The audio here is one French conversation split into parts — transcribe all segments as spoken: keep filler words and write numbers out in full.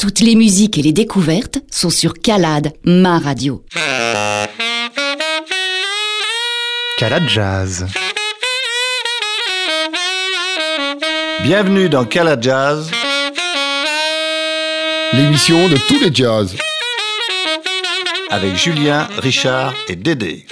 Toutes les musiques et les découvertes sont sur Calade, ma radio. Calade Jazz. Bienvenue dans Calade Jazz, l'émission de tous les jazz. Avec Julien, Richard et Dédé.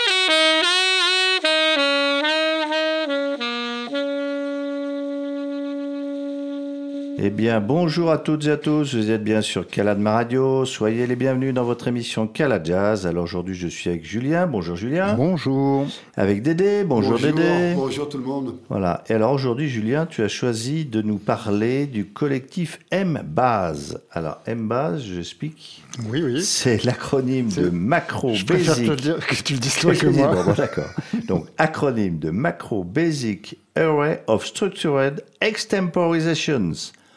Eh bien, bonjour à toutes et à tous, vous êtes bien sur Calade Ma Radio, soyez les bienvenus dans votre émission Calade Jazz. Alors aujourd'hui, je suis avec Julien, bonjour Julien. Bonjour. Avec Dédé, bonjour, bonjour Dédé. Bonjour tout le monde. Voilà, et alors aujourd'hui, Julien, tu as choisi de nous parler du collectif M-Base. Alors, M-Base, je explique. Oui, oui. C'est l'acronyme c'est... de Macro je Basic. Je préfère te dire que tu le dises toi que moi. Bon, bon, d'accord. Donc, acronyme de Macro Basic Array of Structured Extemporizations.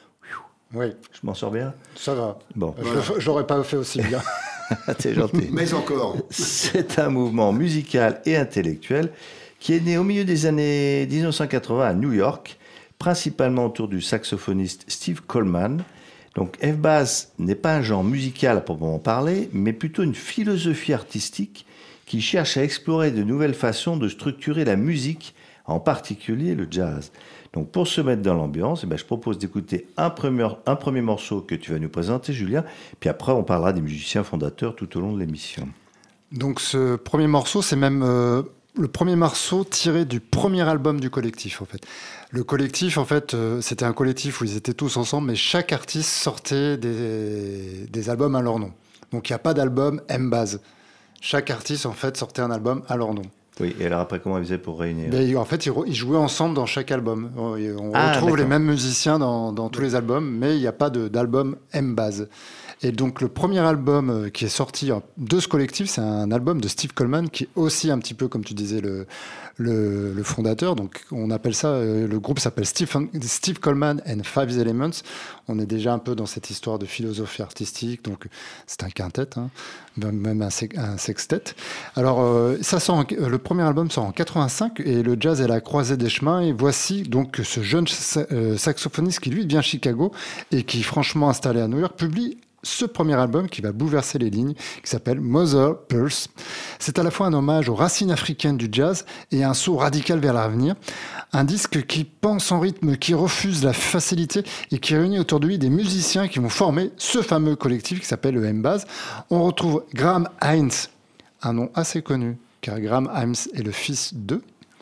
Oui. Je m'en sors bien ? Ça va. Bon. Je, voilà. je l'aurais pas fait aussi bien. T'es gentil. Mais encore. C'est un mouvement musical et intellectuel qui est né au milieu des années dix-neuf cent quatre-vingts à New York, principalement autour du saxophoniste Steve Coleman. Donc F-Bass n'est pas un genre musical à proprement parler, mais plutôt une philosophie artistique qui cherche à explorer de nouvelles façons de structurer la musique, en particulier le jazz. Donc pour se mettre dans l'ambiance, eh ben, je propose d'écouter un premier, un premier morceau que tu vas nous présenter, Julien, puis après on parlera des musiciens fondateurs tout au long de l'émission. Donc ce premier morceau, c'est même euh, le premier morceau tiré du premier album du collectif, en fait. Le collectif, en fait, euh, c'était un collectif où ils étaient tous ensemble, mais chaque artiste sortait des, des albums à leur nom. Donc il n'y a pas d'album M-Base. Chaque artiste, en fait, sortait un album à leur nom. Oui, et alors après, comment ils faisaient pour réunir ? Ben, en fait, ils, re- ils jouaient ensemble dans chaque album. On ah, retrouve d'accord. les mêmes musiciens dans, dans tous les albums, mais il n'y a pas de, d'album M-Base. Et donc, le premier album qui est sorti de ce collectif, c'est un album de Steve Coleman, qui est aussi un petit peu, comme tu disais, le, le, le fondateur. Donc, on appelle ça, le groupe s'appelle Steve, Steve Coleman and Five Elements. On est déjà un peu dans cette histoire de philosophie artistique. Donc, c'est un quintet, hein, même un, un sextet. Alors, euh, ça sort en, le premier album sort en quatre-vingt-cinq et le jazz est à la croisée des chemins. Et voici donc ce jeune saxophoniste qui, lui, vient de Chicago et qui, franchement installé à New York, publie ce premier album qui va bouleverser les lignes, qui s'appelle Mother Pulse. C'est à la fois un hommage aux racines africaines du jazz et un saut radical vers l'avenir. Un disque qui pense en rythme, qui refuse la facilité et qui réunit autour de lui des musiciens qui vont former ce fameux collectif qui s'appelle le M-Base. On retrouve Graham Hines, un nom assez connu, car Graham Hines est le fils de...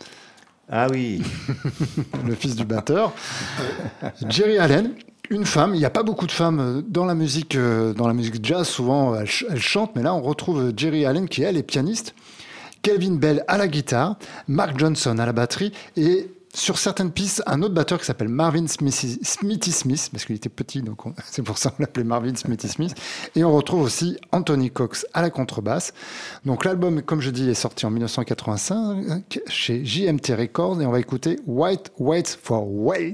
Ah oui. le fils du batteur. Jerry Allen. Une femme, il n'y a pas beaucoup de femmes dans la musique, dans la musique jazz, souvent elles, elles chantent, mais là on retrouve Jerry Allen qui elle est pianiste, Kelvin Bell à la guitare, Mark Johnson à la batterie et sur certaines pistes un autre batteur qui s'appelle Marvin Smithy, Smithy Smith, parce qu'il était petit donc on, c'est pour ça qu'on l'appelait Marvin Smithy Smith, et on retrouve aussi Anthony Cox à la contrebasse. Donc l'album, comme je dis, est sorti en dix-neuf cent quatre-vingt-cinq chez J M T Records et on va écouter White Waits for Wait.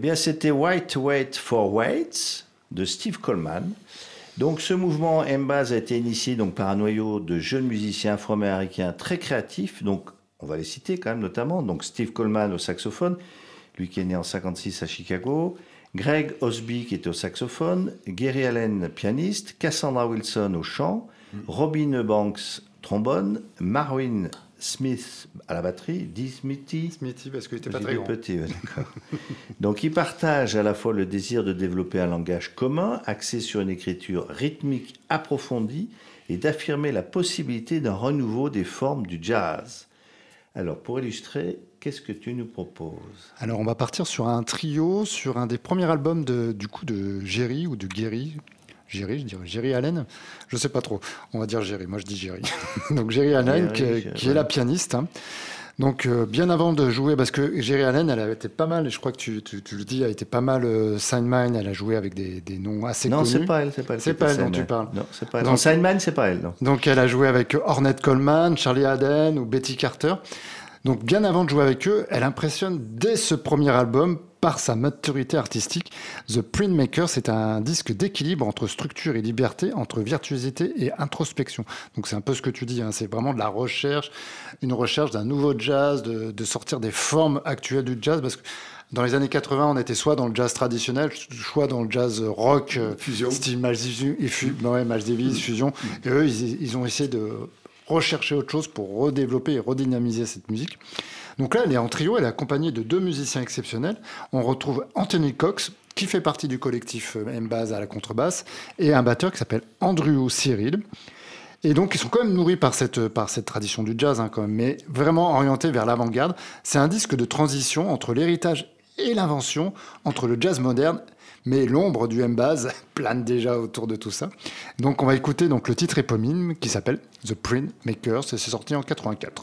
bien, c'était White Wait for Waits de Steve Coleman. Donc, ce mouvement M-Baz a été initié donc, par un noyau de jeunes musiciens afro-américains très créatifs. Donc, on va les citer quand même notamment. Donc, Steve Coleman au saxophone, lui qui est né en cinquante-six à Chicago. Greg Osby qui était au saxophone. Gary Allen, pianiste. Cassandra Wilson au chant. Mm. Robin Banks, trombone. Marvin Smith à la batterie. Dee Smithy. Smithy, parce qu'il n'était pas très grand. Petit, ouais, d'accord. Donc, ils partagent à la fois le désir de développer un langage commun, axé sur une écriture rythmique approfondie, et d'affirmer la possibilité d'un renouveau des formes du jazz. Alors, pour illustrer, qu'est-ce que tu nous proposes ? Alors, on va partir sur un trio, sur un des premiers albums de, du coup, de Jerry ou de Gary. Jerry, je dirais Jerry Allen, je sais pas trop. On va dire Jerry, moi je dis Jerry. Donc Jerry Allen, Jerry, qui, est, Jerry. qui est la pianiste. Hein. Donc euh, bien avant de jouer, parce que Jerry Allen, elle a été pas mal, et je crois que tu, tu, tu le dis, elle a été pas mal euh, Signmine, elle a joué avec des, des noms assez non, connus. Non, c'est pas elle, c'est pas elle. C'est pas elle dont tu parles. Non, c'est pas elle. Donc, Signmine, c'est pas elle. Non. Donc elle a joué avec Ornette Coleman, Charlie Haden ou Betty Carter. Donc bien avant de jouer avec eux, elle impressionne dès ce premier album par sa maturité artistique. The Printmaker, c'est un disque d'équilibre entre structure et liberté, entre virtuosité et introspection. Donc c'est un peu ce que tu dis, hein, c'est vraiment de la recherche, une recherche d'un nouveau jazz, de, de sortir des formes actuelles du jazz, parce que dans les années quatre-vingts, on était soit dans le jazz traditionnel, soit dans le jazz rock, fusion. style Miles Davis, ouais, Miles Davis, fusion. Et eux, ils, ils ont essayé de rechercher autre chose pour redévelopper et redynamiser cette musique. Donc là, elle est en trio, elle est accompagnée de deux musiciens exceptionnels. On retrouve Anthony Cox, qui fait partie du collectif M-Baz à la contrebasse, et un batteur qui s'appelle Andrew Cyril. Et donc, ils sont quand même nourris par cette, par cette tradition du jazz, hein, quand même, mais vraiment orientés vers l'avant-garde. C'est un disque de transition entre l'héritage et l'invention, entre le jazz moderne, mais l'ombre du M-Baz plane déjà autour de tout ça. Donc, on va écouter donc, le titre éponyme qui s'appelle The Printmakers, et c'est sorti en quatre-vingt-quatre.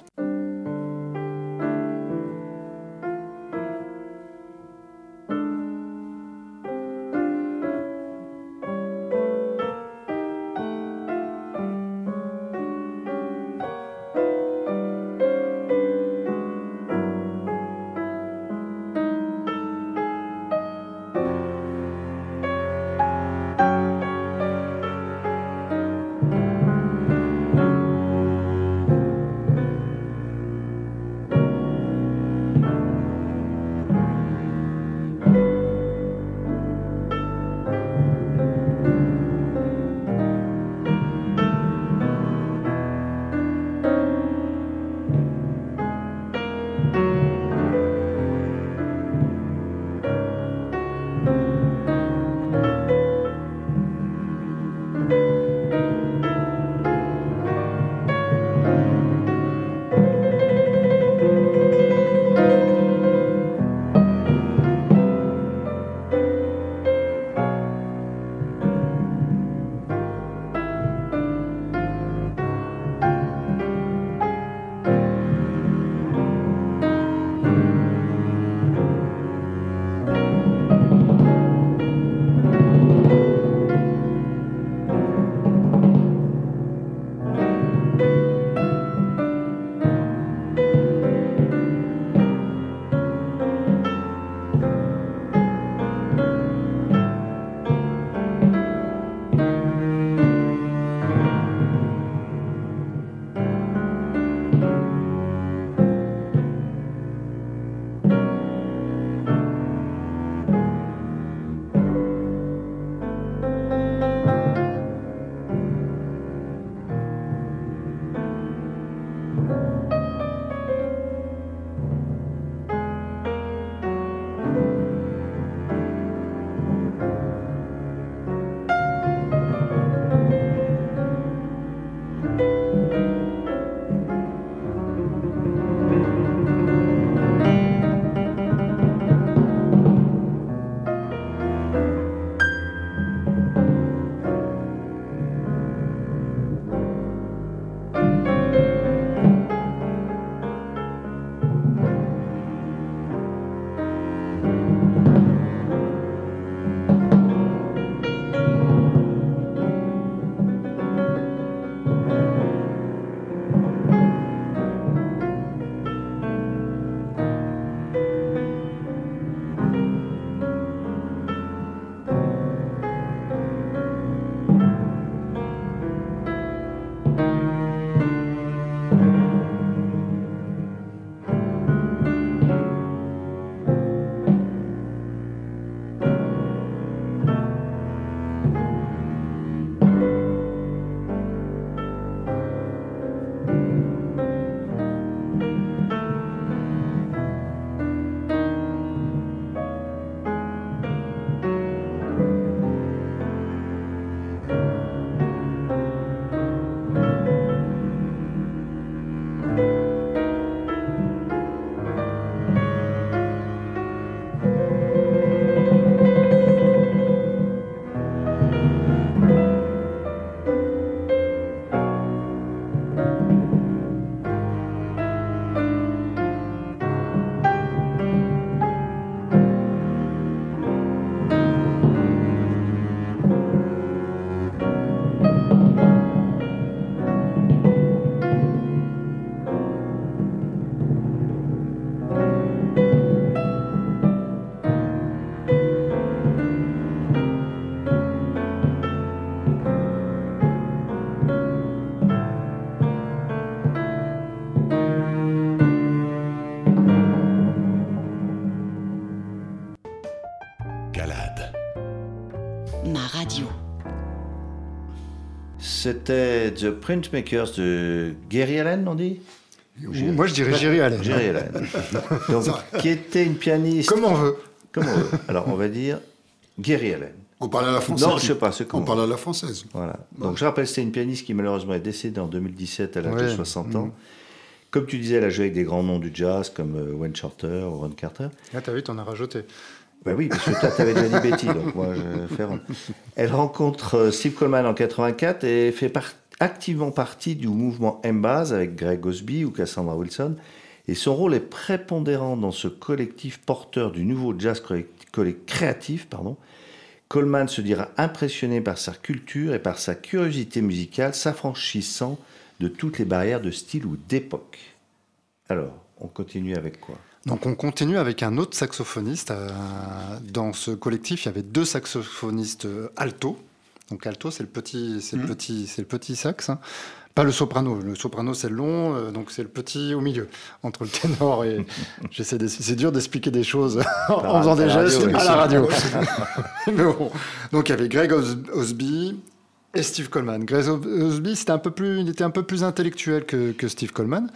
c'était The Printmakers de Gary Allen, on dit Ou, moi, je dirais Jerry Allen. Gary Allen. Donc, qui était une pianiste. Comme on veut. Comme on veut. Alors, on va dire Gary Allen. On parle à la française. Non, je sais pas. C'est On parle à la française. Voilà. Donc, je rappelle, c'est une pianiste qui malheureusement est décédée en deux mille dix-sept à l'âge de Ouais. soixante ans. Mmh. Comme tu disais, elle a joué avec des grands noms du jazz comme euh, Wayne Shorter ou Ron Carter. Ah, t'as vu, t'en as rajouté. Ben oui, parce que toi, tu avais déjà dit Betty, donc moi, je vais faire. Elle rencontre euh, Steve Coleman en quatre-vingt-quatre et fait par- activement partie du mouvement M-Baz avec Greg Osby ou Cassandra Wilson. Et son rôle est prépondérant dans ce collectif porteur du nouveau jazz collect- collect- créatif. Pardon. Coleman se dira impressionné par sa culture et par sa curiosité musicale, s'affranchissant de toutes les barrières de style ou d'époque. Alors, on continue avec quoi ? Donc on continue avec un autre saxophoniste. Euh, dans ce collectif, il y avait deux saxophonistes euh, alto. Donc alto, c'est le petit, c'est Mmh. le petit, c'est le petit sax. Hein. Pas le soprano. Le soprano, c'est le long, euh, donc c'est le petit au milieu, entre le ténor et. J'essaie d'es- c'est dur d'expliquer des choses en Par- faisant à des la radio, gestes oui. à la radio. Mais bon. Donc il y avait Greg Os- Osby et Steve Coleman. Greg Os- Osby, c'était un peu plus, il était un peu plus intellectuel que, que Steve Coleman.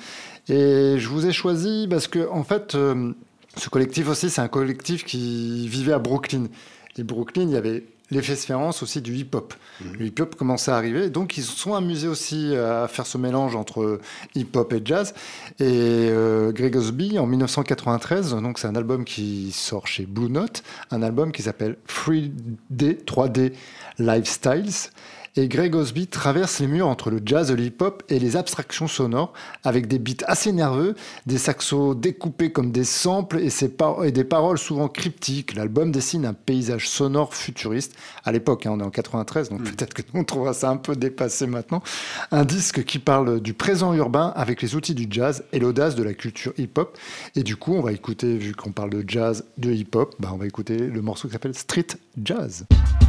Et je vous ai choisi parce que, en fait, euh, ce collectif aussi, c'est un collectif qui vivait à Brooklyn. Et Brooklyn, il y avait l'effervescence aussi du hip-hop. Mmh. Le hip-hop commençait à arriver, donc ils se sont amusés aussi à faire ce mélange entre hip-hop et jazz. Et euh, Greg Osby, en dix-neuf cent quatre-vingt-treize, donc c'est un album qui sort chez Blue Note, un album qui s'appelle trois D, trois D Lifestyles. Et Greg Osby traverse les murs entre le jazz, le hip-hop et les abstractions sonores avec des beats assez nerveux, des saxos découpés comme des samples et, ses par- et des paroles souvent cryptiques. L'album dessine un paysage sonore futuriste. À l'époque, hein, on est en quatre-vingt-treize, donc mmh. peut-être qu'on trouvera ça un peu dépassé maintenant. Un disque qui parle du présent urbain avec les outils du jazz et l'audace de la culture hip-hop. Et du coup, on va écouter, vu qu'on parle de jazz, de hip-hop, bah on va écouter le morceau qui s'appelle Street Jazz.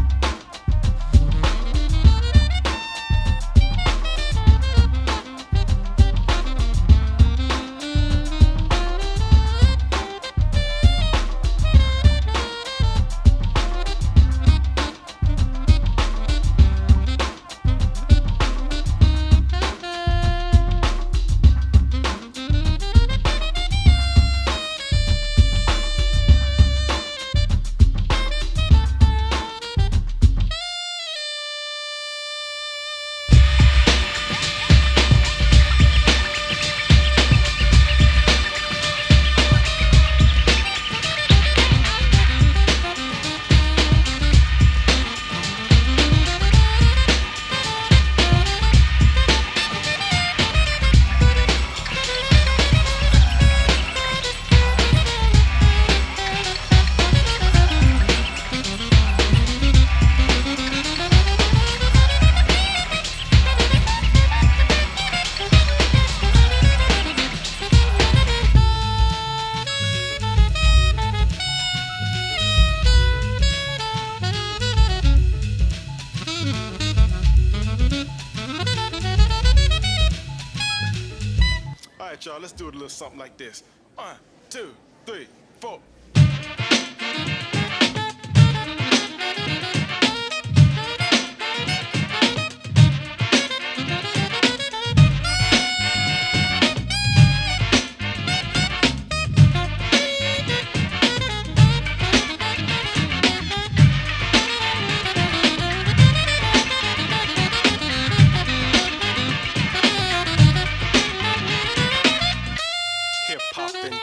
Y'all, let's do it a little something like this. One, two, three, four.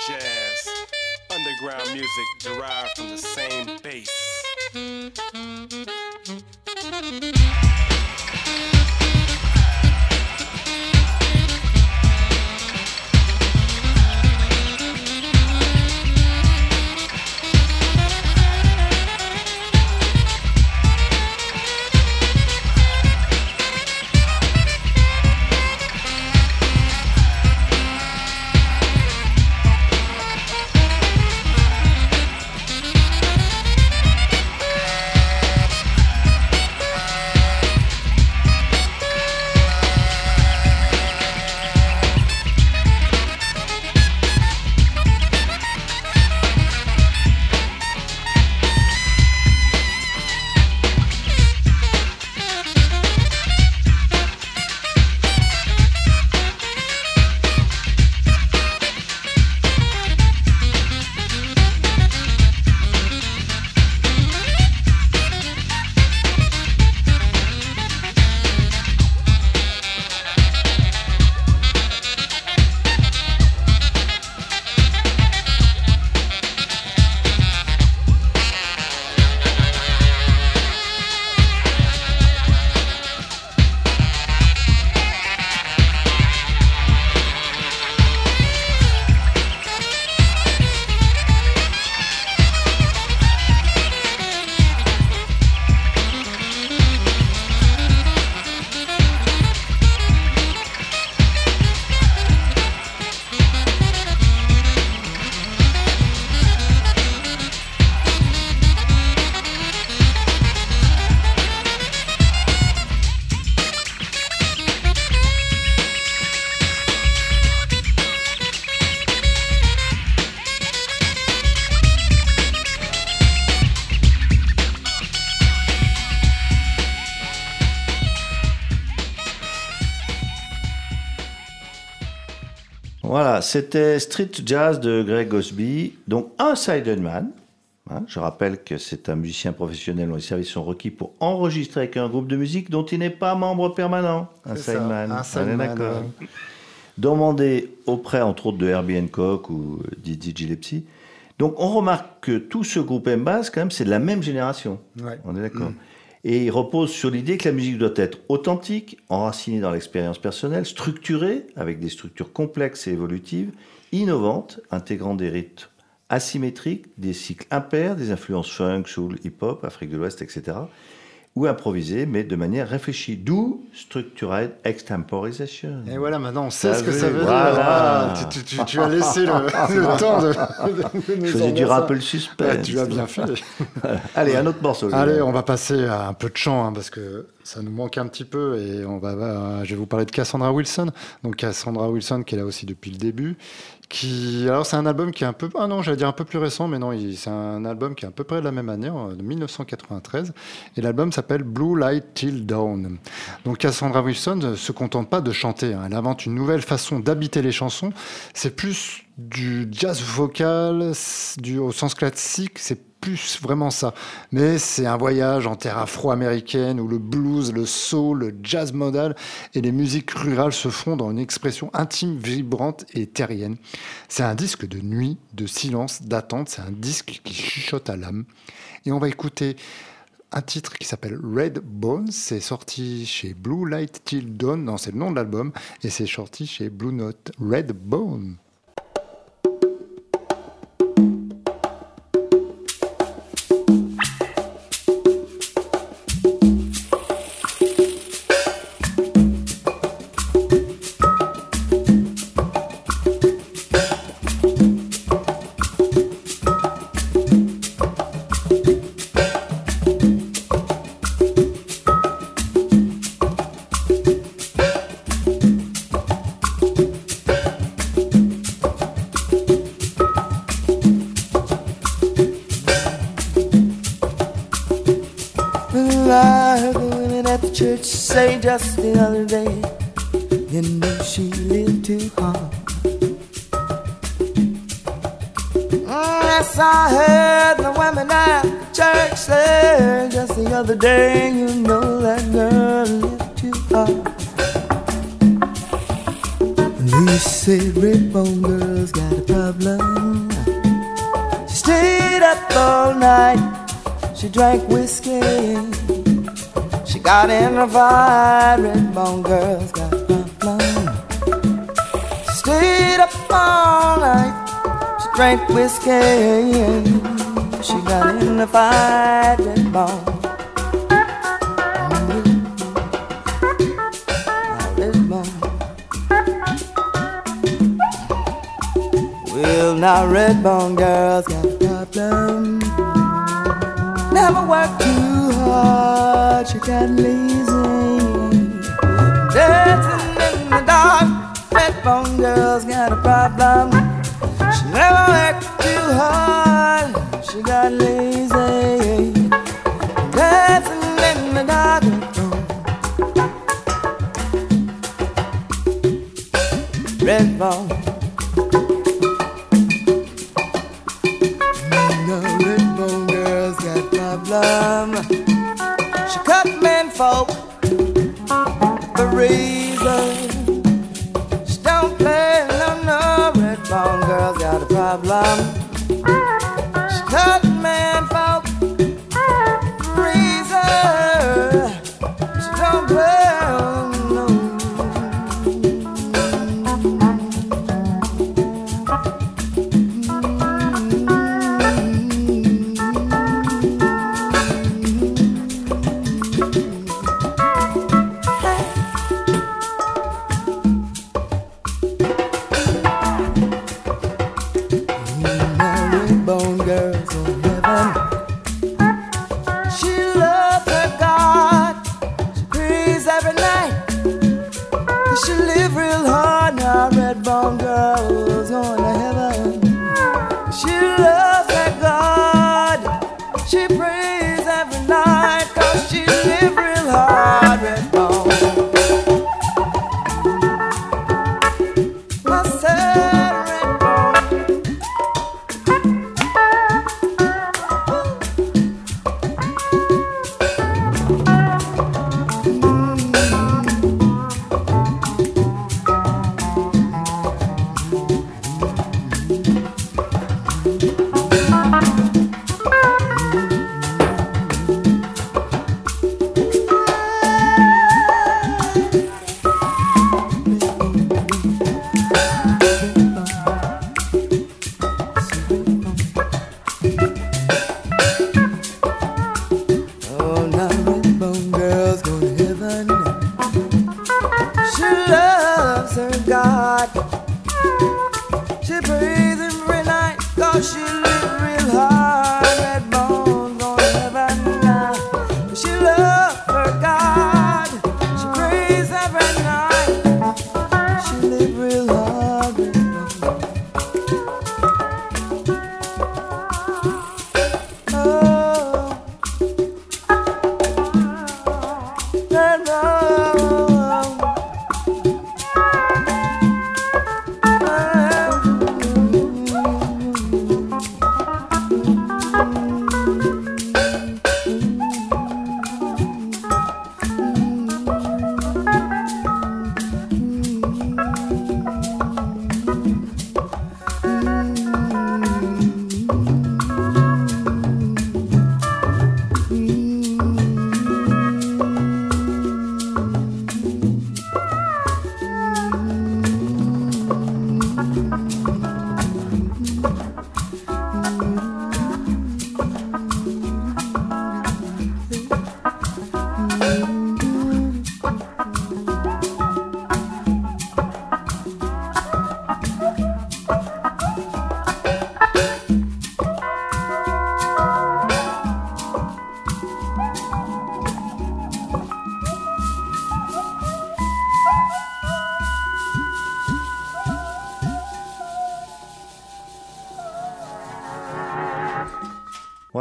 Jazz, underground music derived from the same bass. Voilà, c'était Street Jazz de Greg Osby, donc un sideman. Hein, je rappelle que c'est un musicien professionnel dont les services sont requis pour enregistrer avec un groupe de musique dont il n'est pas membre permanent. Un C'est sideman. ça, un sideman, On est d'accord. ouais. Demandé auprès, entre autres, de Herbie Hancock ou Dizzy Gillespie. Donc, on remarque que tout ce groupe M-Bass, quand même, c'est de la même génération. Ouais. On est d'accord. Mm. Et il repose sur l'idée que la musique doit être authentique, enracinée dans l'expérience personnelle, structurée, avec des structures complexes et évolutives, innovante, intégrant des rythmes asymétriques, des cycles impairs, des influences funk, soul, hip-hop, Afrique de l'Ouest, et cetera, ou improvisée, mais de manière réfléchie. D'où Structured Extemporization. Et voilà, maintenant on sait T'as ce que vu, ça veut voilà. dire. Ah, tu, tu- tu- tu as laissé le, le temps de, de nous Je faisais emmener durer ça. un peu le suspense. Ouais, tu as bien fait. Voilà. Allez, un autre morceau. Allez, on va passer à un peu de chant, hein, parce que ça nous manque un petit peu, et on va, va- je vais vous parler de Cassandra Wilson. Donc Cassandra Wilson, qui est là aussi depuis le début. Qui, alors c'est un album qui est un peu, ah non, j'allais dire un peu plus récent, mais non, il- c'est un album qui est à peu près de la même année, en- de mille neuf cent quatre-vingt-treize, et l'album s'appelle Blue Light Till Dawn. Donc Cassandra Wilson ne se contente pas de chanter, hein, elle invente une nouvelle façon d'habiter les chansons. C'est plus du jazz vocal, du, au sens classique, c'est plus vraiment ça. Mais c'est un voyage en terre afro-américaine où le blues, le soul, le jazz modal et les musiques rurales se font dans une expression intime, vibrante et terrienne. C'est un disque de nuit, de silence, d'attente. C'est un disque qui chuchote à l'âme. Et on va écouter un titre qui s'appelle Red Bones. C'est sorti chez Blue Light Till Dawn. Non, c'est le nom de l'album. Et c'est sorti chez Blue Note. Red Bone. Say just the other day, you knew she lived too hard. Yes, I heard the women at church say just the other day, you know that girl lived too hard. They say Redbone girl's got a problem. She stayed up all night, she drank whiskey. She got in a fight, Redbone girl's got a problem. She stayed up all night, she drank whiskey. She got in a fight, Redbone. Redbone. Well, now Redbone girl's got a problem. Never worked too hard, she got lazy. Dancing in the dark, Redbone girl's got a problem. She never worked too hard, she got lazy. Dancing in the dark, Redbone. She cut men folk the reason. She don't play no no. Redbone girl's got a problem. She cut men folk the reason. She don't play no no. Redbone girl's going to heaven. She loves that God. She prays every night, cause she live real hard. Redbone. Myself.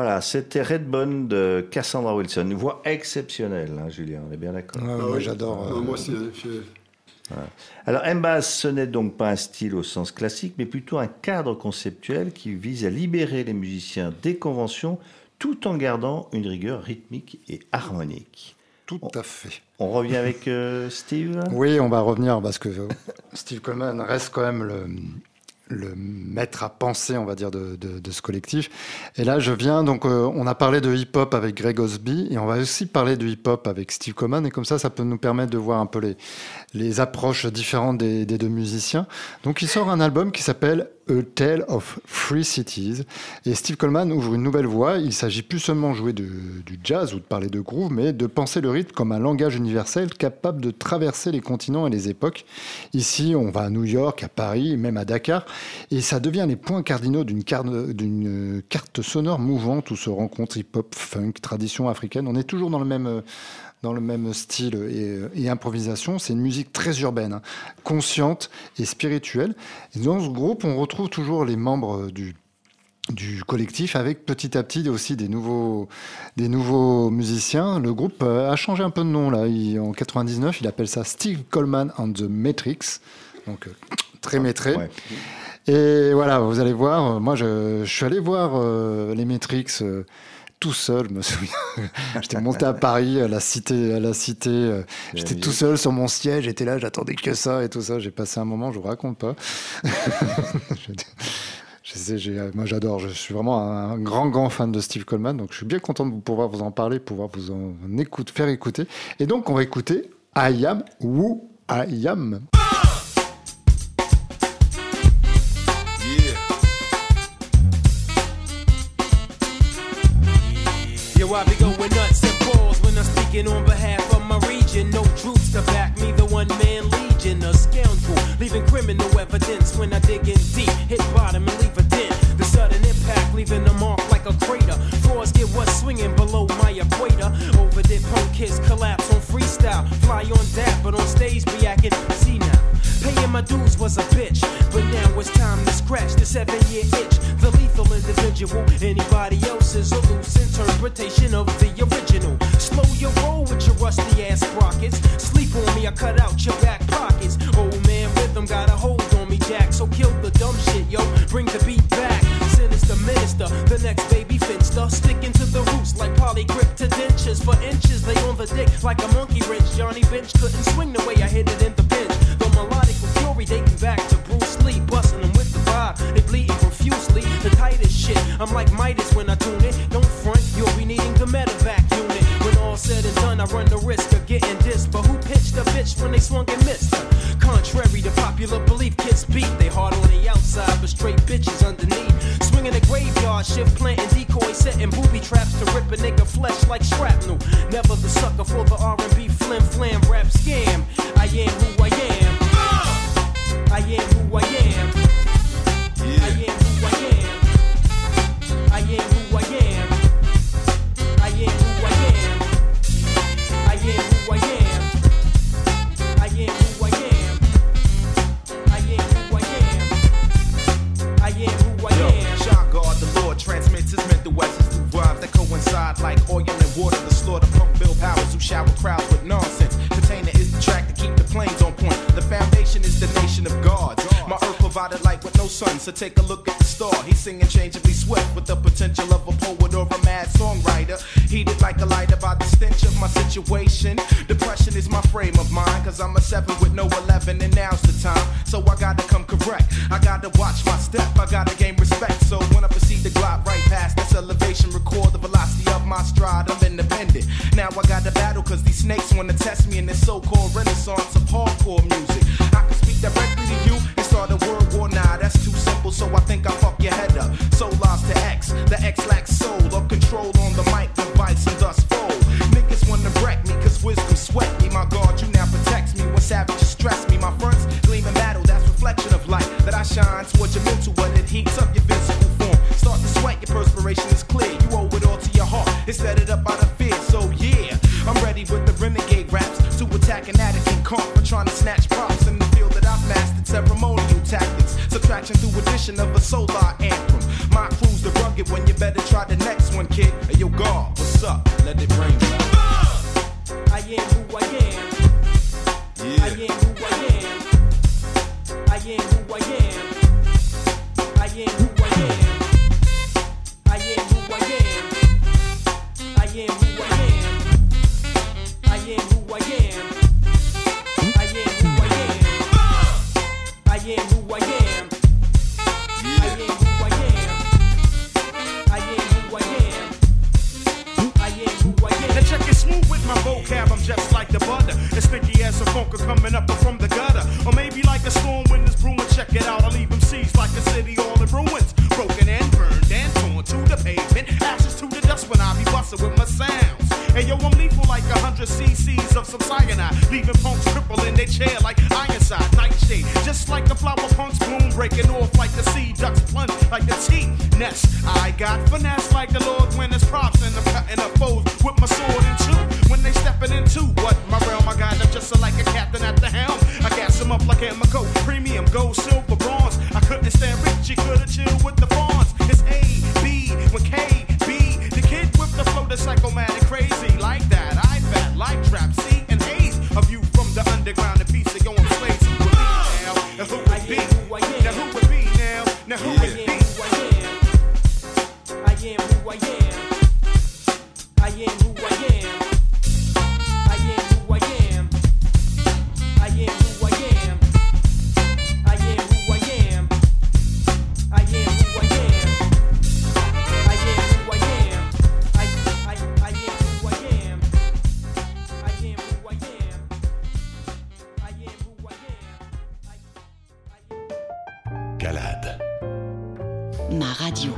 Voilà, c'était Redbone de Cassandra Wilson. Une voix exceptionnelle, hein, Julien, on est bien d'accord. Ouais, Ah moi oui. j'adore. Ah, euh, moi aussi, hein, je- Voilà. Alors, M-Bass, ce n'est donc pas un style au sens classique, mais plutôt un cadre conceptuel qui vise à libérer les musiciens des conventions tout en gardant une rigueur rythmique et harmonique. Tout à fait. On revient avec euh, Steve. Oui, on va revenir parce que euh, Steve Coleman reste quand même le, le maître à penser, on va dire, de, de, de ce collectif. Et là, je viens, donc, euh, on a parlé de hip-hop avec Greg Osby, et on va aussi parler de hip-hop avec Steve Coleman, et comme ça, ça peut nous permettre de voir un peu les, les approches différentes des, des deux musiciens. Donc, il sort un album qui s'appelle A Tale of Three Cities, et Steve Coleman ouvre une nouvelle voie. Il s'agit plus seulement de jouer de, du jazz ou de parler de groove, mais de penser le rythme comme un langage universel capable de traverser les continents et les époques. Ici, on va à New York, à Paris, même à Dakar, et ça devient les points cardinaux d'une carte, d'une carte sonore mouvante où se rencontrent hip-hop, funk, tradition africaine. On est toujours dans le même... dans le même style et, et improvisation. C'est une musique très urbaine, hein, consciente et spirituelle. Et dans ce groupe, on retrouve toujours les membres du, du collectif avec petit à petit aussi des nouveaux, des nouveaux musiciens. Le groupe a changé un peu de nom. Là. Il, en quatre-vingt-dix-neuf, il appelle ça Steve Coleman and the Matrix. Donc, très maîtré. Ouais. Et voilà, vous allez voir, moi, je, je suis allé voir euh, les Matrix... Euh, tout seul, je me souviens. J'étais monté à Paris, à la cité, à la cité. euh, J'étais tout seul sur mon siège, j'étais là, j'attendais que ça et tout ça. J'ai passé un moment, je vous raconte pas. je sais, j'ai, moi j'adore, je suis vraiment un, un grand, grand fan de Steve Coleman, donc je suis bien content de pouvoir vous en parler, pouvoir vous en écoute, faire écouter. Et donc on va écouter I Am Who I Am. Yo, I be going nuts and balls when I'm speaking on behalf of my region. No troops to back me, the one-man legion, a scoundrel, leaving criminal evidence when I dig in deep, hit bottom and leave a dent. The sudden impact, leaving a mark like a crater. Frauds get what's swinging below my equator. Over there, punk kids collapse on freestyle, fly on dap, but on stage be acting see now. Paying my dues was a bitch, but now it's time to scratch the seven-year itch. The lethal individual, anybody else's a loose interpretation of the original. Slow your roll with your rusty ass sprockets. Sleep on me, I cut out your back pockets. Old man rhythm got a hold on me, Jack. So kill the dumb shit, yo. Bring the beat back. Sinister minister, the next baby finster. Sticking to the roots like polygrip to dentures. For inches, they on the dick like a monkey wrench. Johnny Bench couldn't swing the way I hit it in the bench. The melodic fury dating back to Bruce Lee. Busting them with the vibe, they bleeding profusely. The tightest shit, I'm like Midas when I tune it. Don't front, you'll be needing the medevac unit. When all said and done, I run the risk of getting dissed. But who pitched a bitch when they swung and missed? Contrary to popular belief, kids beat. They hard on the outside, but straight bitches underneath. Swinging a graveyard shift, planting decoys, setting booby traps to rip a nigga flesh like shrapnel. Never the sucker for the R and B flim flam rap scam. I am who I am. I am who I am. I am who I am. I am who I am. I am who I am. I am who I am. I am who I am. I am who I am. I am who I am. Shot God, the Lord transmits his mental essence through rhymes that coincide like oil and water. The slaughter pump Bill Powers who shower crowds with nonsense. Container is the track to keep the planes on point. The foundation is the nation of gods. My earth provided light with no sun, so take a look at the star. He's singing changeably swift with the potential of a poet or a mad songwriter. Heated like a lighter by the stench of my situation. Depression is my frame of mind, cause I'm a seven with no eleven, and now's the time. So I gotta come correct. I gotta watch my step, I gotta gain respect. So when I proceed to glide right past this elevation, record the velocity of my stride, I'm independent. Now I gotta battle, cause these snakes wanna test me in this so-called renaissance of hardcore music. I can speak directly to you and start a world war. Nah, that's too simple, so I think I fuck your head up. Soul lost to X, the X lacks soul or control on the mic device and thus fold. Niggas wanna wreck me, cause wisdom sweat me. My God, you now protects me when savages stress me. My fronts gleaming battle, that's reflection of light that I shine towards your mental, but it heats up your physical form. Start to sweat, your perspiration is clear. You owe it all to your heart, it's set it up out of fear. So yeah, I'm ready with the renegade raps to attack an addict and comp for trying to snatch props in the field that I've mastered ceremonial tactics. Subtraction through addition of a solar anthem. My crew's the rugged get when you better try the next one, kid. Hey, yo, God, what's up? Let it rain. I am who I am. Yeah. I am who I am. I am who I am. I am who I am. I am who I am. I am who I am. I am who I am. I am who I am. I am who I am. I am who I am. I am who I am. I am who I am. Now check it smooth with my vocab, I'm just like the butter. It's sticky as a funker coming up from the gutter. Or maybe like a storm when it's brewing, check it out. I leave them seas like a city all in ruins. Broken and burned and torn to the pavement. Ashes to the dust when I be busting with my sounds. Hey yo, I'm lethal like a hundred cc's of some cyanide. Leaving punks crippled in their chair like ironside, nightshade. Just like the flower punks bloom, breaking off like the sea ducks plunge like the T-nest. I got finesse like the Lord when it's props and I'm cutting up foes with my sword in two. When they stepping into what my realm, I got them just like a captain at the helm. I gas them up like Emco, premium, gold, silver, bronze. I couldn't stand rich, you could've chilled with the fawns. It's A, B, when K, B, the kid with the flow that's psychomatic, crazy like that. I fat like trap, C and A's. A view from the underground, a piece of going slaves. Who would be now? Now who would be? Now who would be now? Now who would be? I am who I am. I am who I am. I am who I am. I am who I am. I am who I am. I am who I am. I am who I am. I I I am who I am. I am who I am. I am who I am. Calade. Ma radio.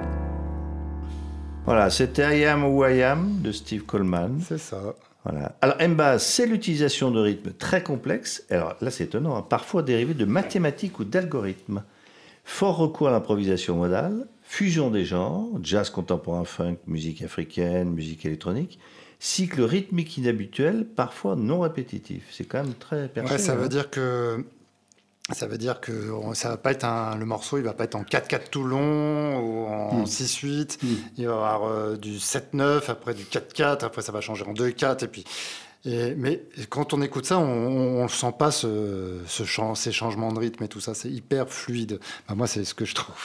Voilà, c'était I Am Who I Am de Steve Coleman. C'est ça. Voilà. Alors, M-Bass, c'est l'utilisation de rythmes très complexes. Alors là, c'est étonnant, hein, parfois dérivés de mathématiques ou d'algorithmes. Fort recours à l'improvisation modale, fusion des genres, jazz contemporain, funk, musique africaine, musique électronique, cycle rythmique inhabituel, parfois non répétitif. C'est quand même très perché. Ouais, ça hein. veut dire que ça veut dire que ça va pas être un, le morceau, il va pas être en quatre quatre tout long ou en Mm. six huit. Mm. Il va y avoir euh, du sept neuf, après du quatre quatre, après ça va changer en deux quatre et puis. Et, mais quand on écoute ça, on ne sent pas ce, ce chang- ces changements de rythme et tout ça. C'est hyper fluide. Enfin, moi, c'est ce que je trouve.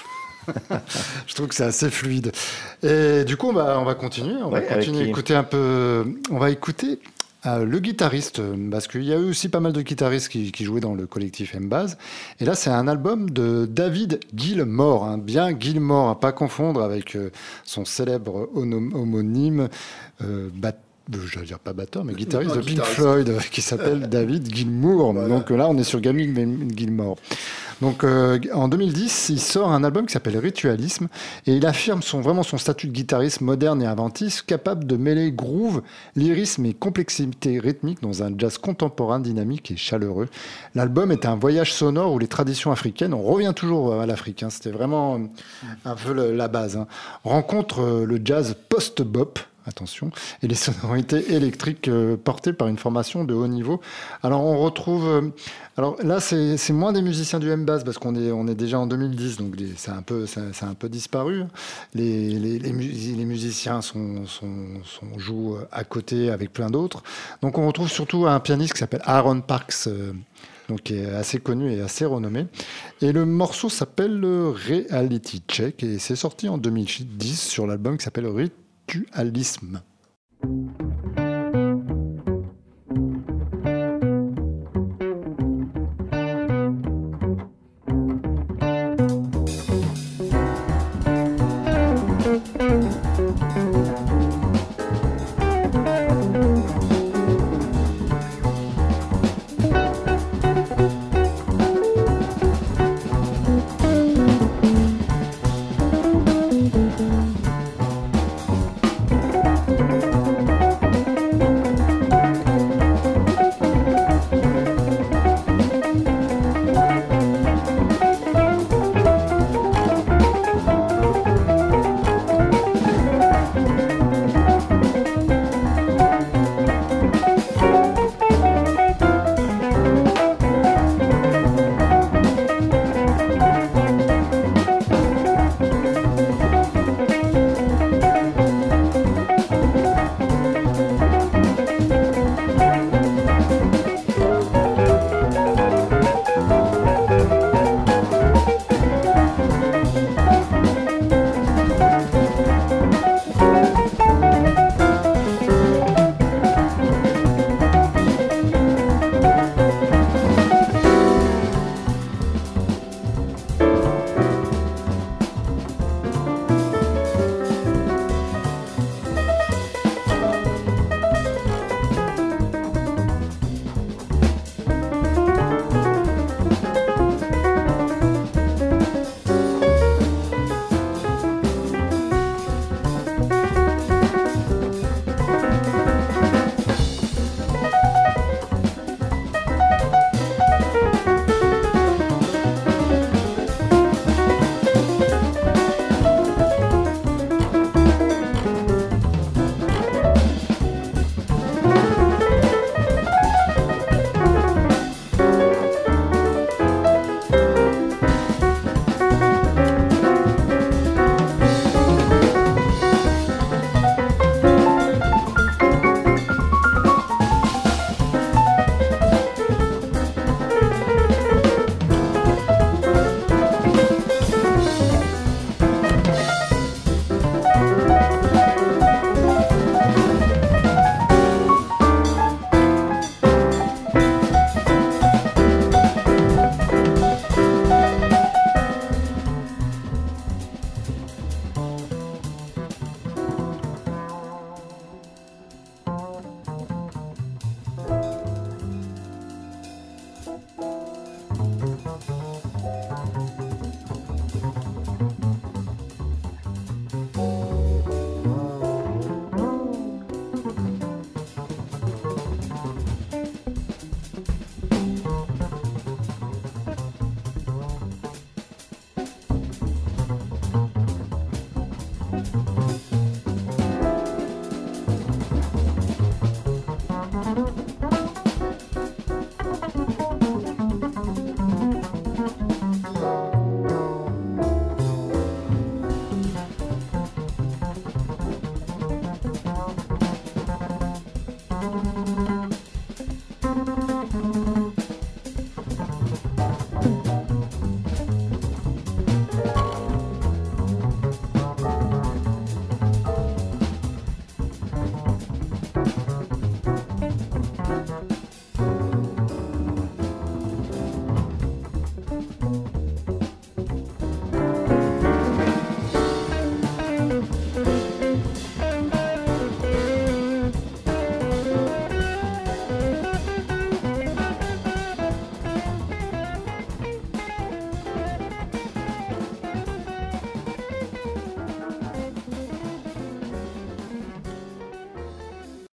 Je trouve que c'est assez fluide. Et du coup, on va, on va continuer. On Ouais, va continuer à avec qui écouter un peu. On va écouter euh, le guitariste, parce qu'il y a eu aussi pas mal de guitaristes qui, qui jouaient dans le collectif M-Bass. Et là, c'est un album de David Gilmour, hein, bien Gilmour, à pas confondre avec euh, son célèbre honom- homonyme. Euh, bat- je vais dire pas batteur, mais guitariste Un de Pink guitariste. Floyd, euh, qui s'appelle David Gilmour. Voilà. Donc euh, là, on est sur David Gilmour. Donc euh, en deux mille dix, il sort un album qui s'appelle Ritualisme et il affirme son, vraiment son statut de guitariste moderne et inventif, capable de mêler groove, lyrisme et complexité rythmique dans un jazz contemporain dynamique et chaleureux. L'album est un voyage sonore où les traditions africaines, on revient toujours à l'Afrique, hein, c'était vraiment un peu le- la base, hein, rencontre euh, le jazz post-bop, attention, et les sonorités électriques euh, portées par une formation de haut niveau. Alors on retrouve, euh, alors là c'est c'est moins des musiciens du M-Bass parce qu'on est on est déjà en deux mille dix, donc les- c'est un peu c'est c'est un peu disparu. Les les, les, mus- les musiciens sont, sont, sont jouent à côté avec plein d'autres. Donc on retrouve surtout un pianiste qui s'appelle Aaron Parks. euh, donc qui est assez connu et assez renommé. Et le morceau s'appelle euh, Reality Check et c'est sorti en deux mille dix sur l'album qui s'appelle Ritualisme. Thank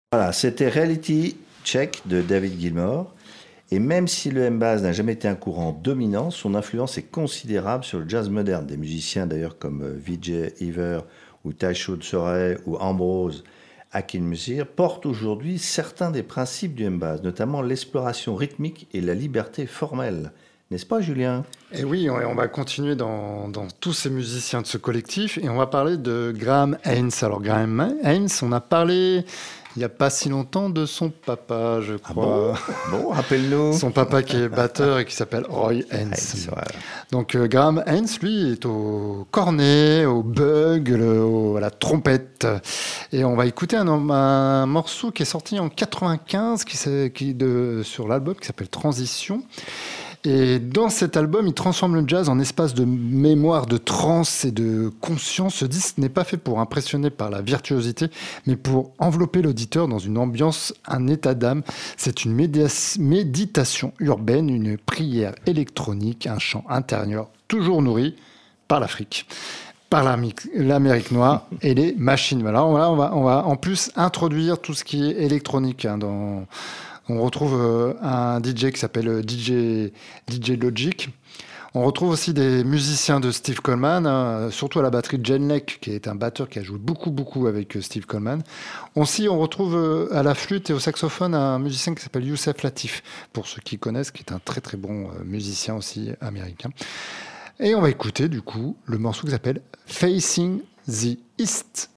Voilà, c'était Reality Check de David Gilmour. Et même si le M-Bass n'a jamais été un courant dominant, son influence est considérable sur le jazz moderne. Des musiciens d'ailleurs comme Vijay Ever ou Taisho Tsore ou Ambrose Akinmusir portent aujourd'hui certains des principes du M-Bass, notamment l'exploration rythmique et la liberté formelle. N'est-ce pas, Julien ? Et oui, on, on va continuer dans, dans tous ces musiciens de ce collectif et on va parler de Graham Haynes. Alors, Graham Haynes, on a parlé il n'y a pas si longtemps de son papa, je crois. Ah bon, bon, rappelle-nous. Son papa qui est batteur et qui s'appelle Roy Haynes. Haynes, voilà. Donc, euh, Graham Haynes, lui, est au cornet, au bug, le, au, à la trompette. Et on va écouter un, un morceau qui est sorti en quatre-vingt-quinze qui, qui de, sur l'album qui s'appelle Transition. Et dans cet album, il transforme le jazz en espace de mémoire, de transe et de conscience. Ce disque n'est pas fait pour impressionner par la virtuosité, mais pour envelopper l'auditeur dans une ambiance, un état d'âme. C'est une média- méditation urbaine, une prière électronique, un chant intérieur toujours nourri par l'Afrique, par l'Amérique noire et les machines. Voilà, on va, on va, on va en plus introduire tout ce qui est électronique hein, dans... On retrouve euh, un D J qui s'appelle D J, D J Logic. On retrouve aussi des musiciens de Steve Coleman, hein, surtout à la batterie Jen Lake, qui est un batteur qui a joué beaucoup, beaucoup avec euh, Steve Coleman. Aussi, on retrouve euh, à la flûte et au saxophone un musicien qui s'appelle Youssef Latif, pour ceux qui connaissent, qui est un très, très bon euh, musicien aussi américain. Et on va écouter, du coup, le morceau qui s'appelle Facing the East.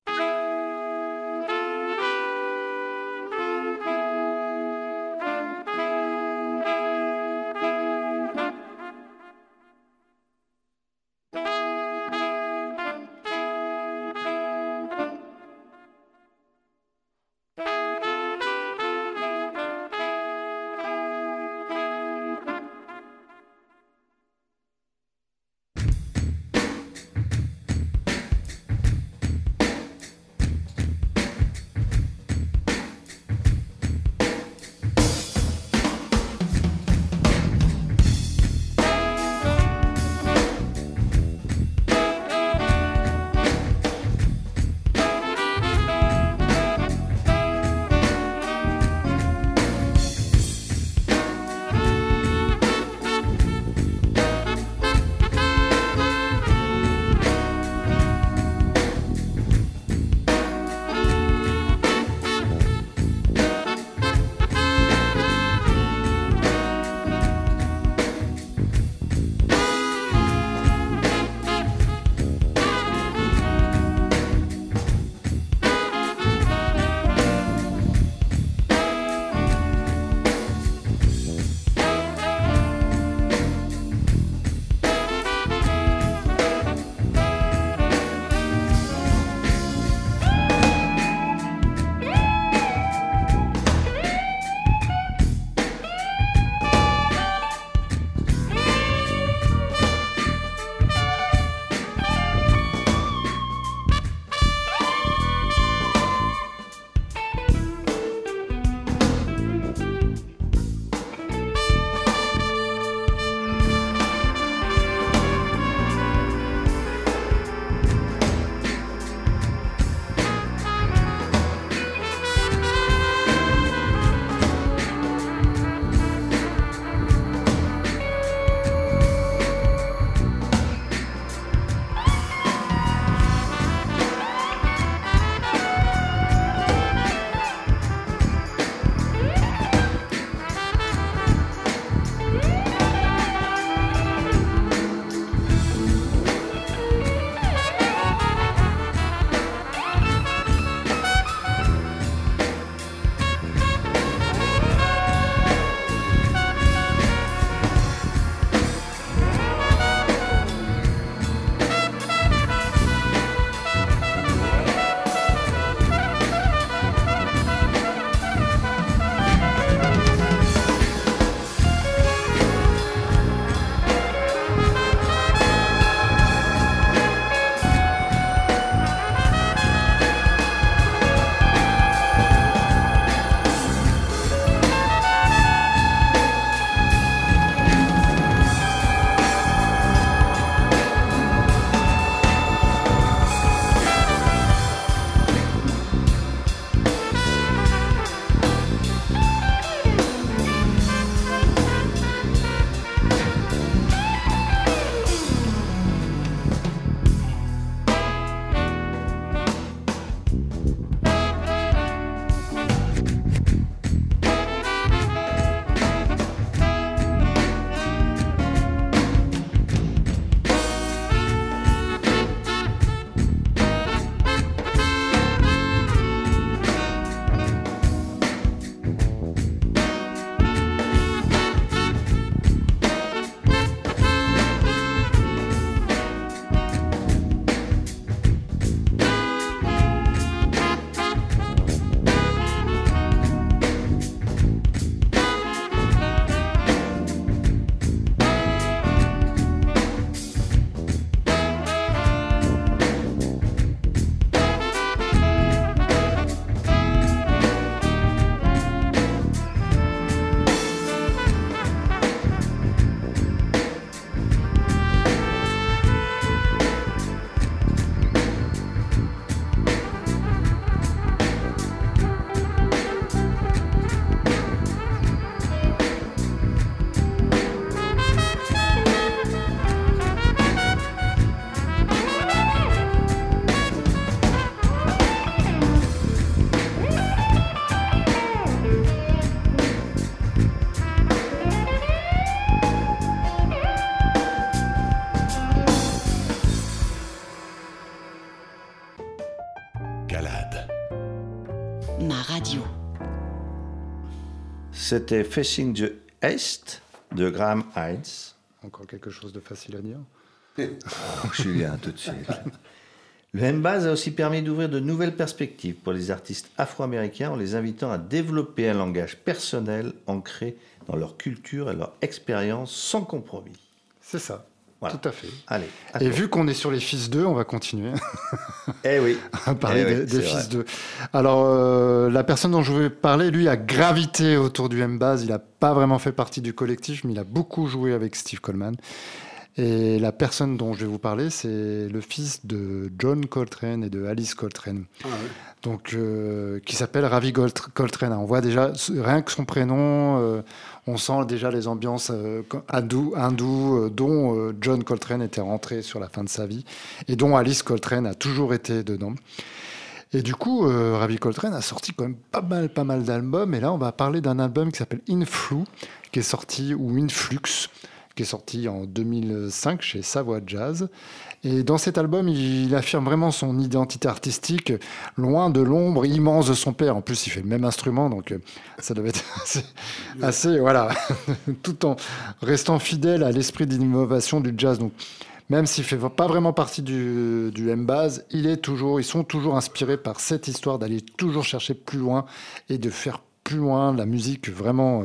c'était Facing the East de Graham Hines. Encore quelque chose de facile à dire. Oh, Julien, tout de suite. Le M-Baz a aussi permis d'ouvrir de nouvelles perspectives pour les artistes afro-américains en les invitant à développer un langage personnel ancré dans leur culture et leur expérience sans compromis. C'est ça, Voilà. tout à fait. Allez. Et vu qu'on est sur les fils d'eux, on va continuer Eh oui. à parler Eh oui, des, des c'est fils vrai. d'eux. Alors, euh, la personne dont je vais parler, lui, a gravité autour du M-Baz. Il n'a pas vraiment fait partie du collectif, mais il a beaucoup joué avec Steve Coleman. Et la personne dont je vais vous parler, c'est le fils de John Coltrane et de Alice Coltrane. Ah, ouais. Donc, euh, qui s'appelle Ravi Golt- Coltrane. On voit déjà, rien que son prénom, euh, on sent déjà les ambiances euh, hindoues, hindou, euh, dont euh, John Coltrane était rentré sur la fin de sa vie, et dont Alice Coltrane a toujours été dedans. Et du coup, euh, Ravi Coltrane a sorti quand même pas mal, pas mal d'albums. Et là, on va parler d'un album qui s'appelle Influ, qui est sorti, ou Influx, qui est sorti en deux mille cinq chez Savoy Jazz. Et dans cet album, il affirme vraiment son identité artistique, loin de l'ombre immense de son père. En plus, il fait le même instrument, donc euh, ça devait être assez, assez voilà, tout en restant fidèle à l'esprit d'innovation du jazz. Donc, même s'il fait pas vraiment partie du, du M-Baz, il est toujours, ils sont toujours inspirés par cette histoire d'aller toujours chercher plus loin et de faire plus loin la musique vraiment. Euh,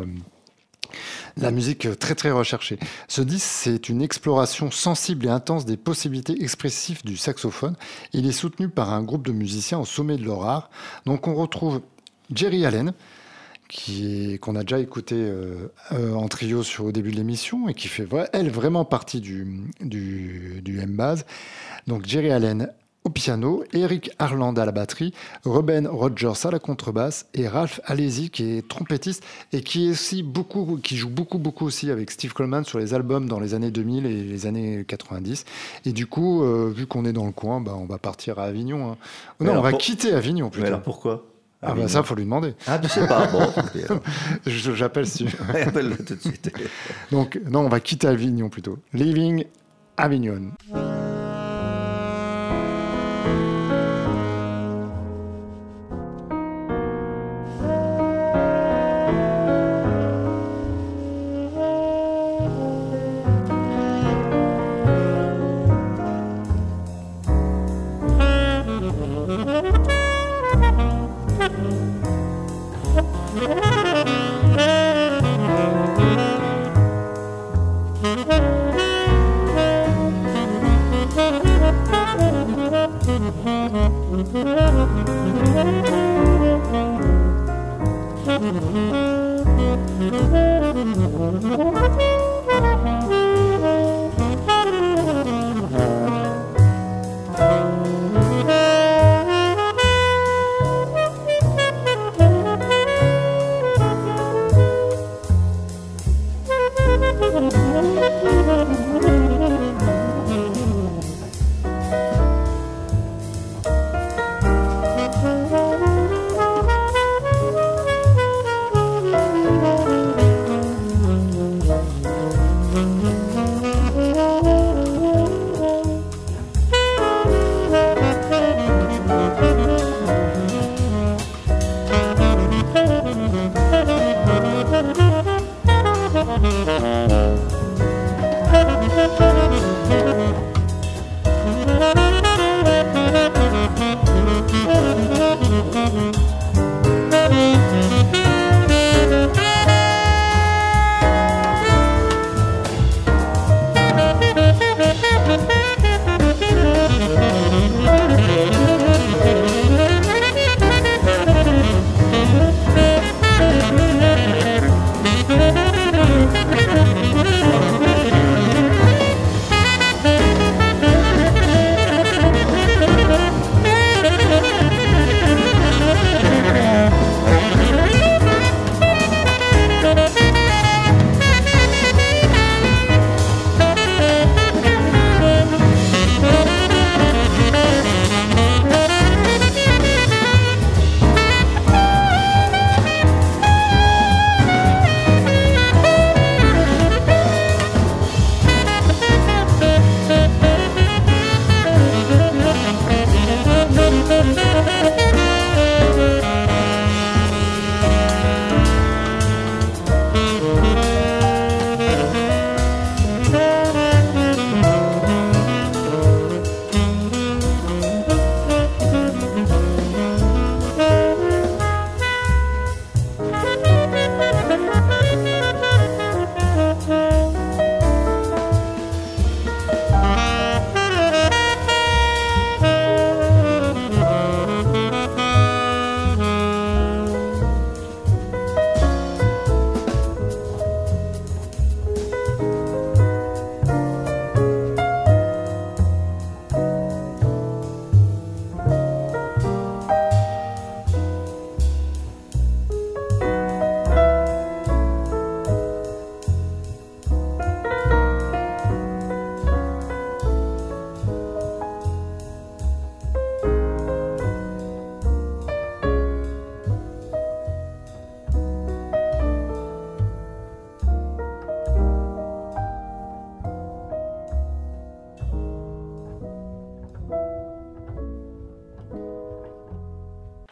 La musique très très recherchée. Ce disque, c'est une exploration sensible et intense des possibilités expressives du saxophone. Il est soutenu par un groupe de musiciens au sommet de leur art. Donc on retrouve Jerry Allen, qui est, qu'on a déjà écouté euh, euh, en trio sur, au début de l'émission et qui fait, elle, vraiment partie du, du, du M-Baz. Donc Jerry Allen au piano, Eric Harland à la batterie, Ruben Rogers à la contrebasse et Ralph Alesi qui est trompettiste et qui est aussi beaucoup, qui joue beaucoup beaucoup aussi avec Steve Coleman sur les albums dans les années deux mille et les années quatre-vingt-dix. Et du coup, euh, vu qu'on est dans le coin, bah, on va partir à Avignon. Hein. Non, on va pour... quitter Avignon plutôt. Mais alors pourquoi Ah bah ça, faut lui demander. Ah, tu sais pas. Bon, Je, j'appelle si. Appelle-le tout de suite. Donc non, on va quitter Avignon plutôt. Leaving Avignon.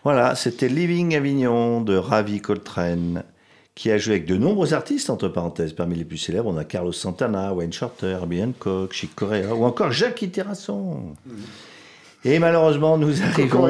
Voilà, c'était Living Avignon de Ravi Coltrane, qui a joué avec de nombreux artistes, entre parenthèses. Parmi les plus célèbres, on a Carlos Santana, Wayne Shorter, Herbie Hancock, Chick Corea, ou encore Jackie Terrasson. Mmh. Et malheureusement, nous arrivons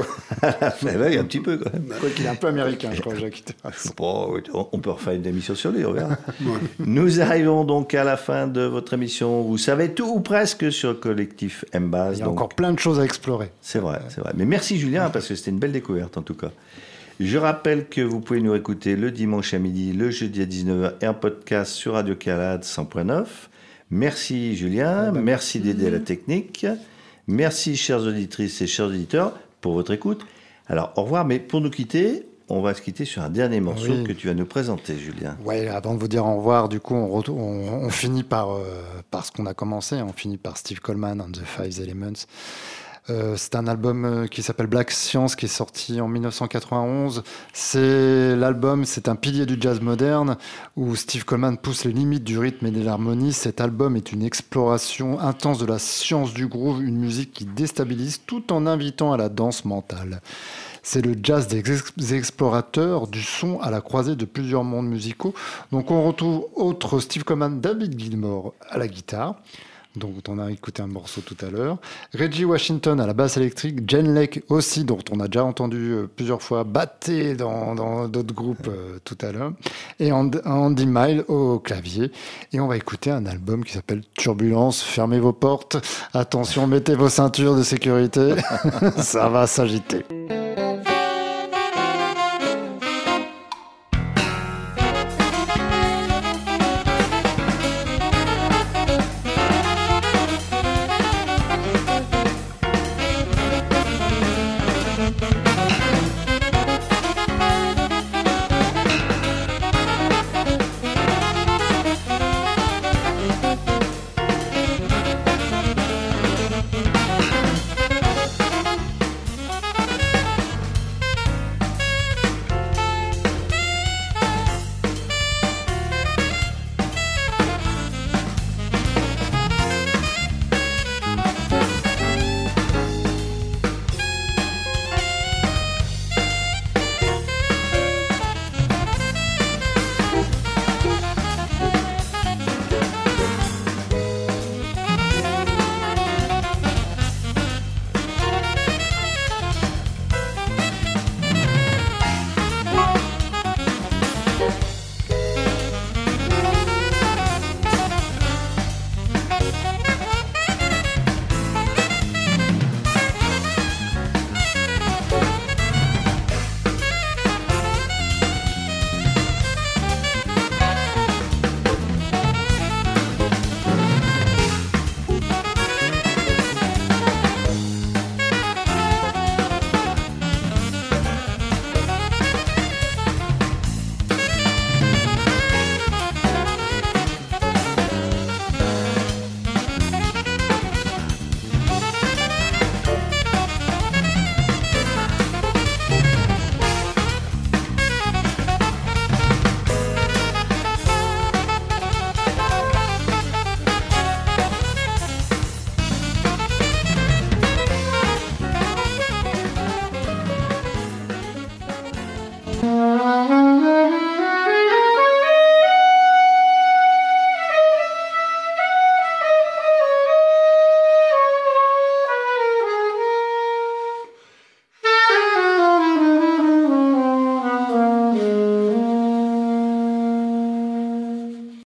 à la fin. Il y a un petit peu quand même. Quoi qu'il est un peu américain, je crois, Jackie Terrasson. Bon, on peut refaire une émission sur lui, on verra. Nous arrivons donc à la fin de votre émission. Vous savez tout ou presque sur le collectif M-Base. Il y a donc... encore plein de choses à explorer. C'est vrai, c'est vrai. Mais merci Julien, parce que c'était une belle découverte en tout cas. Je rappelle que vous pouvez nous écouter le dimanche à midi, le jeudi à dix-neuf heures et en podcast sur Radio Calade cent point neuf. Merci Julien, ben, merci d'aider à la technique. Merci chères auditrices et chers auditeurs pour votre écoute. Alors au revoir, mais pour nous quitter, on va se quitter sur un dernier morceau oui. que tu vas nous présenter, Julien. Oui, avant de vous dire au revoir, du coup, on, retourne, on, on finit par, euh, par ce qu'on a commencé, on finit par Steve Coleman and the Five Elements. Euh, c'est un album qui s'appelle Black Science qui est sorti en dix-neuf cent quatre-vingt-onze. C'est l'album, c'est un pilier du jazz moderne où Steve Coleman pousse les limites du rythme et de l'harmonie. Cet album est une exploration intense de la science du groove, une musique qui déstabilise tout en invitant à la danse mentale. C'est le jazz des, ex- des explorateurs du son à la croisée de plusieurs mondes musicaux. Donc on retrouve autre Steve Coleman, David Gilmour à la guitare, dont on a écouté un morceau tout à l'heure. Reggie Washington à la basse électrique. Jen Lake aussi, dont on a déjà entendu euh, plusieurs fois batter dans, dans d'autres groupes euh, tout à l'heure. Et And- Andy Mile au clavier. Et on va écouter un album qui s'appelle Turbulence. Fermez vos portes. Attention, mettez vos ceintures de sécurité. Ça va s'agiter. Thank you.